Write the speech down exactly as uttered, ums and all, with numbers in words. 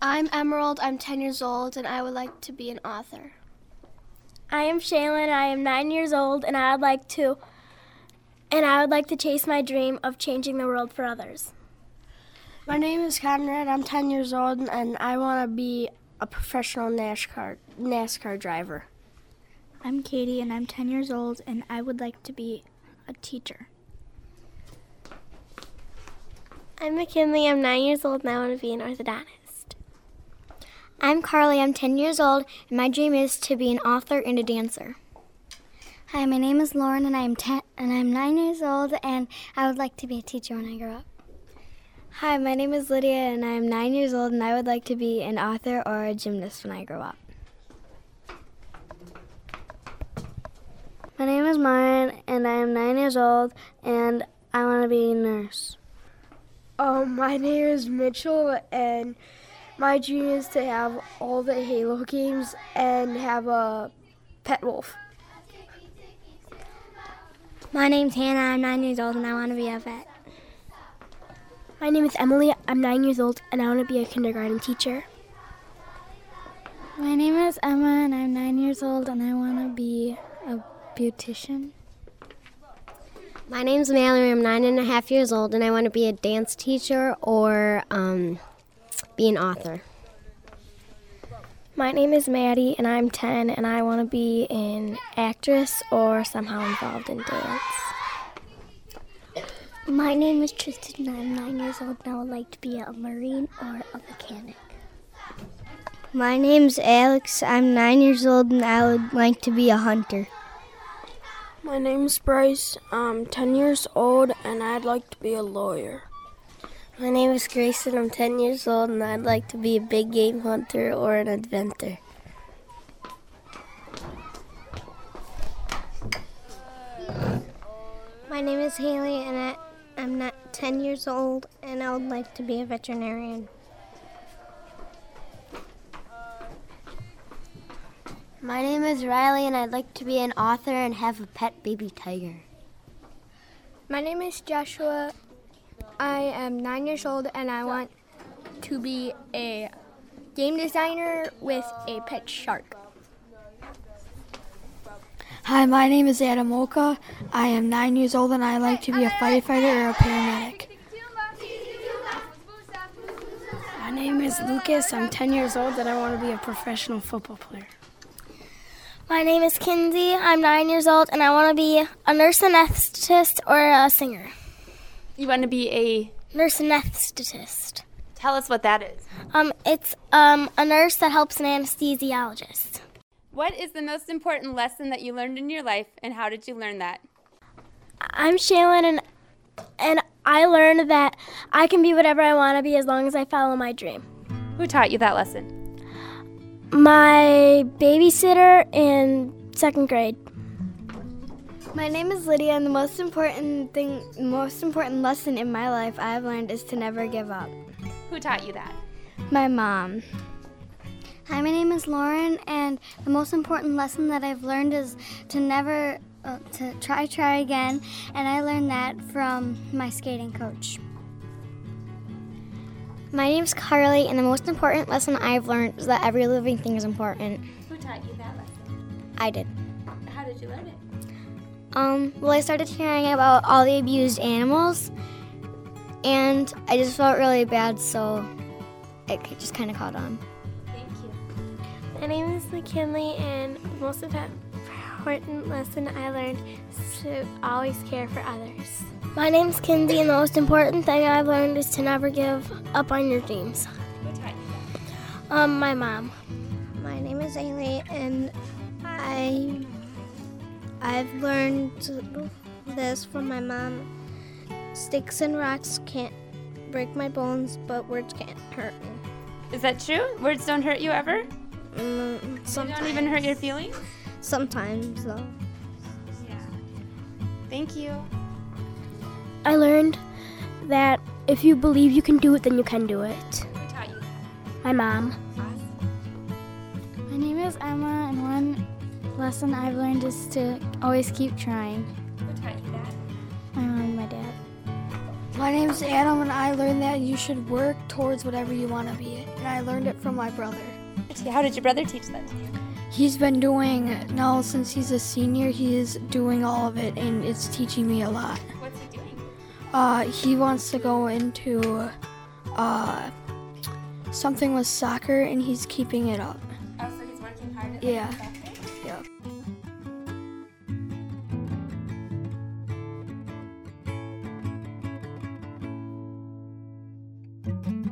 I'm Emerald, I'm ten years old, and I would like to be an author. I am Shaylin, I am nine years old, and I would like to and I would like to chase my dream of changing the world for others. My name is Conrad, I'm ten years old, and I want to be a professional NASCAR NASCAR driver. I'm Katie, and I'm ten years old, and I would like to be a teacher. I'm McKinley, I'm nine years old, and I want to be an orthodontist. I'm Carly, I'm ten years old, and my dream is to be an author and a dancer. Hi, my name is Lauren, and I'm ten, and I'm nine years old, and I would like to be a teacher when I grow up. Hi, my name is Lydia, and I'm nine years old, and I would like to be an author or a gymnast when I grow up. My name is Marian, and I am nine years old, and I want to be a nurse. Um, my name is Mitchell, and my dream is to have all the Halo games and have a pet wolf. My name's Hannah, I'm nine years old, and I want to be a vet. My name is Emily, I'm nine years old, and I want to be a kindergarten teacher. My name is Emma, and I'm nine years old, and I want to be a beautician. My name's Mallory, I'm nine and a half years old, and I want to be a dance teacher or um, be an author. My name is Maddie, and I'm ten, and I want to be an actress or somehow involved in dance. My name is Tristan, and I'm nine years old, and I would like to be a Marine or a mechanic. My name's Alex, I'm nine years old, and I would like to be a hunter. My name's Bryce, I'm ten years old, and I'd like to be a lawyer. My name is Grayson, I'm ten years old, and I'd like to be a big game hunter or an inventor. My name is Haley, and I, I'm not ten years old, and I would like to be a veterinarian. My name is Riley, and I'd like to be an author and have a pet baby tiger. My name is Joshua. I am nine years old, and I want to be a game designer with a pet shark. Hi, my name is Adam Oka. I am nine years old, and I like to be a firefighter or a paramedic. My name is Lucas. I'm ten years old, and I want to be a professional football player. My name is Kinsey. I'm nine years old, and I want to be a nurse anesthetist or a singer. You want to be a nurse anesthetist. Tell us what that is. Um, it's um a nurse that helps an anesthesiologist. What is the most important lesson that you learned in your life, and how did you learn that? I'm Shaylin, and and I learned that I can be whatever I want to be as long as I follow my dream. Who taught you that lesson? My babysitter in second grade. My name is Lydia, and the most important thing, most important lesson in my life I've learned is to never give up. Who taught you that? My mom. Hi, my name is Lauren, and the most important lesson that I've learned is to never, uh, to try, try again, and I learned that from my skating coach. My name's Carly, and the most important lesson I've learned is that every living thing is important. Who taught you that lesson? I did. How did you learn it? Um, well, I started hearing about all the abused animals, and I just felt really bad, so it just kind of caught on. Thank you. My name is McKinley, and the most important lesson I learned is to always care for others. My name's Kinsey, and the most important thing I've learned is to never give up on your dreams. Who taught you that? Um, my mom. My name is Ailey, and I, I've learned this from my mom. Sticks and rocks can't break my bones, but words can't hurt me. Is that true? Words don't hurt you ever? Mm, they don't even hurt your feelings? Sometimes, though. Yeah. Thank you. I learned that if you believe you can do it, then you can do it. Who taught you that? My mom. Awesome. My name is Emma, and one lesson I've learned is to always keep trying. Who taught you that? My mom and my dad. My name is Adam, and I learned that you should work towards whatever you want to be. And I learned it from my brother. How did your brother teach that to you? He's been doing, now since he's a senior, he is doing all of it, and it's teaching me a lot. What's he doing? Uh, he wants to go into uh, something with soccer, and he's keeping it up. Oh, so he's working hard at Yeah. soccer? Yep.